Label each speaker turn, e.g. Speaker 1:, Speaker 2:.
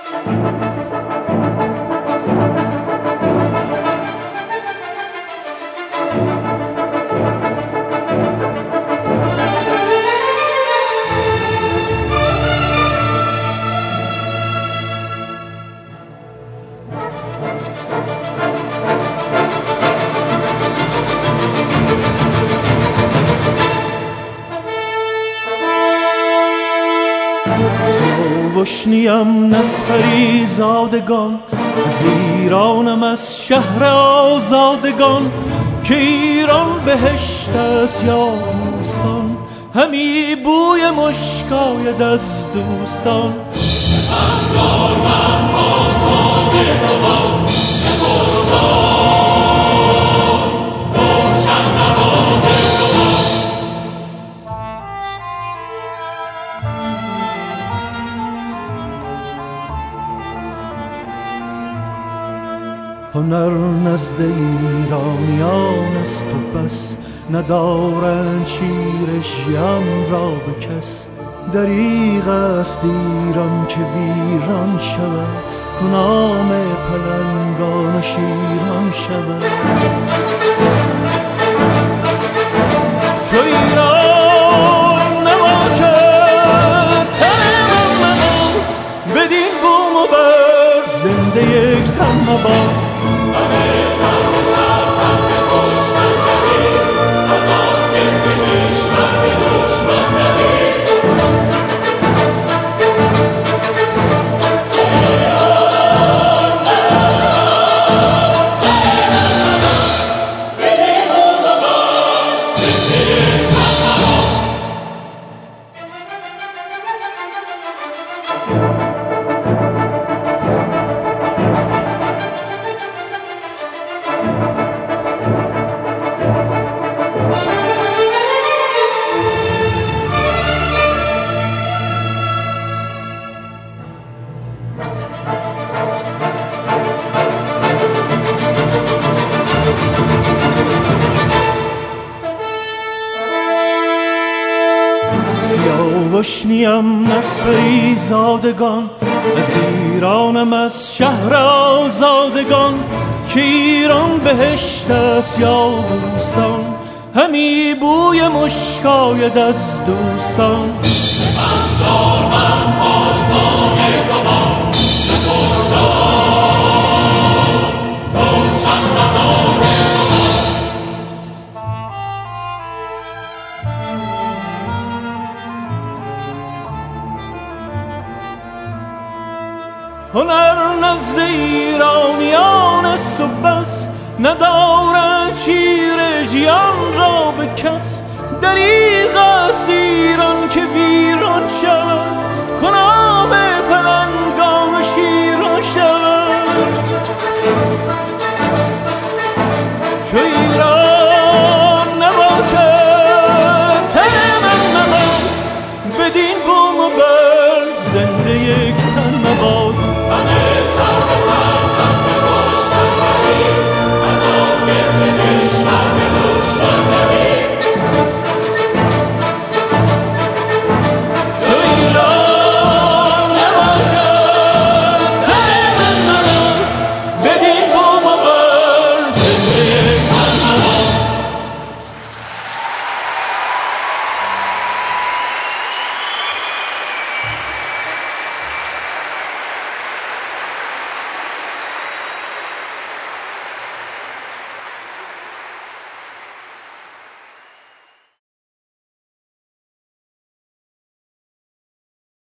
Speaker 1: سیاوشنیم نسپری زادگان، از ایرانم از شهر آزادگان، که ایران بهشت است یا بوستان، همی بوی مشک آید از دوستان. هنر نزد ایرانیان است و بس، ندارند شیر ژیان را به کس. دریغ است ایران که ویران شود، کنام پلنگان و شیران شود. چو ایران نباشد تن من، بدین بوم و بر زنده یک تن مباد. همه سر به سر تن به کشتن ندید، از آن گردشتن به دشمن ندید. چو ایران نباشد تن من، بدین بوم و بر زنده یک تن مباد. سیاوشنیم نسپری زادگان، از ایرانم از شهر آزادگان، که ایران بهشت است یا بوستان، همی بوی مشک آید از دوستان. بندار از پاسبان تبار، روشن نهان هنر نزد ایرانیان است و بس، ندارد شیر ژیان را به کس. دریغ است ایران که ویران شود، کنام پلنگان و شیران شود. چو ایران نباشد تن من، بدین بوم و بر زنده یک